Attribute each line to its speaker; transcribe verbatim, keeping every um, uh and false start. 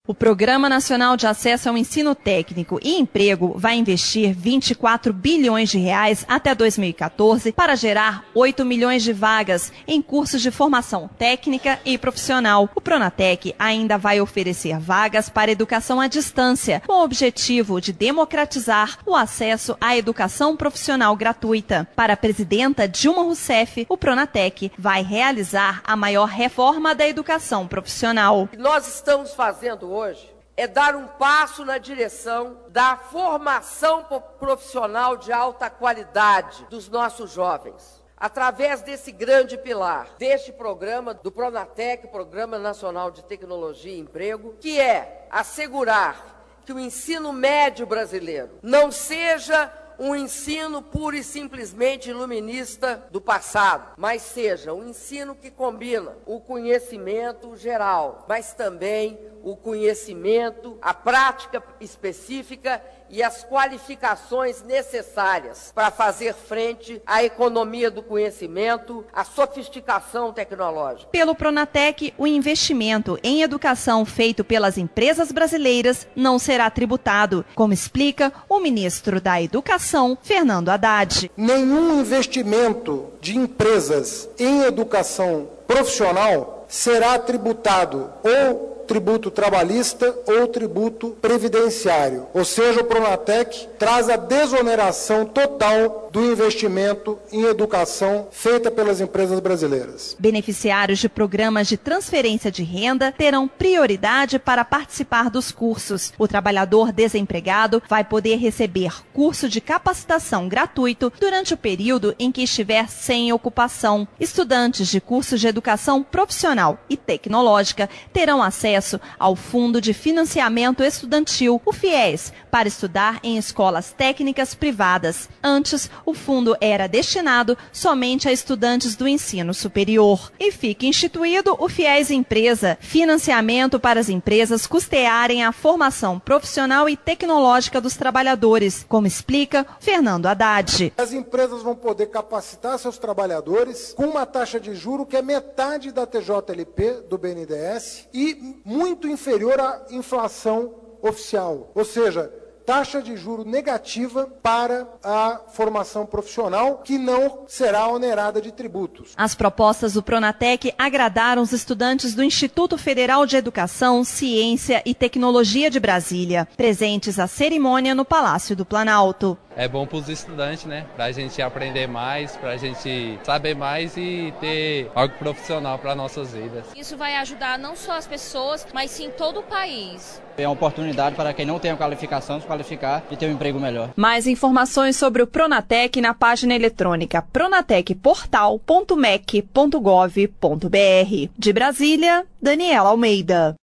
Speaker 1: O Programa Nacional de Acesso ao Ensino Técnico e Emprego vai investir vinte e quatro bilhões de reais até dois mil e quatorze para gerar oito milhões de vagas em cursos de formação técnica e profissional. O Pronatec ainda vai oferecer vagas para educação à distância, com o objetivo de democratizar o acesso à educação profissional gratuita. Para a presidenta Dilma Rousseff, o Pronatec vai realizar a maior reforma da educação profissional.
Speaker 2: Nós estamos fazendo hoje é dar um passo na direção da formação profissional de alta qualidade dos nossos jovens. Através desse grande pilar, deste programa do Pronatec, Programa Nacional de Tecnologia e Emprego, que é assegurar que o ensino médio brasileiro não seja um ensino puro e simplesmente iluminista do passado, mas seja um ensino que combina o conhecimento geral, mas também o conhecimento, a prática específica e as qualificações necessárias para fazer frente à economia do conhecimento, à sofisticação tecnológica.
Speaker 1: Pelo Pronatec, o investimento em educação feito pelas empresas brasileiras não será tributado, como explica o ministro da Educação, Fernando Haddad.
Speaker 3: Nenhum investimento de empresas em educação profissional será tributado ou tributo trabalhista ou tributo previdenciário. Ou seja, o Pronatec traz a desoneração total do investimento em educação feita pelas empresas brasileiras.
Speaker 1: Beneficiários de programas de transferência de renda terão prioridade para participar dos cursos. O trabalhador desempregado vai poder receber curso de capacitação gratuito durante o período em que estiver sem ocupação. Estudantes de cursos de educação profissional e tecnológica terão acesso ao Fundo de Financiamento Estudantil, o FIES, para estudar em escolas técnicas privadas. Antes, o fundo era destinado somente a estudantes do ensino superior. E fica instituído o FIES Empresa, financiamento para as empresas custearem a formação profissional e tecnológica dos trabalhadores, como explica Fernando Haddad.
Speaker 3: As empresas vão poder capacitar seus trabalhadores com uma taxa de juro que é metade da T J L P do B N D E S e muito inferior à inflação oficial, ou seja, taxa de juro negativa para a formação profissional, que não será onerada de tributos.
Speaker 1: As propostas do Pronatec agradaram os estudantes do Instituto Federal de Educação, Ciência e Tecnologia de Brasília, presentes à cerimônia no Palácio do Planalto.
Speaker 4: É bom para os estudantes, né? Para a gente aprender mais, para a gente saber mais e ter algo profissional para nossas vidas.
Speaker 5: Isso vai ajudar não só as pessoas, mas sim todo o país.
Speaker 6: É uma oportunidade para quem não tem a qualificação se qualificar e ter um emprego melhor.
Speaker 1: Mais informações sobre o Pronatec na página eletrônica pronatec portal ponto mec ponto gov ponto br. De Brasília, Daniela Almeida.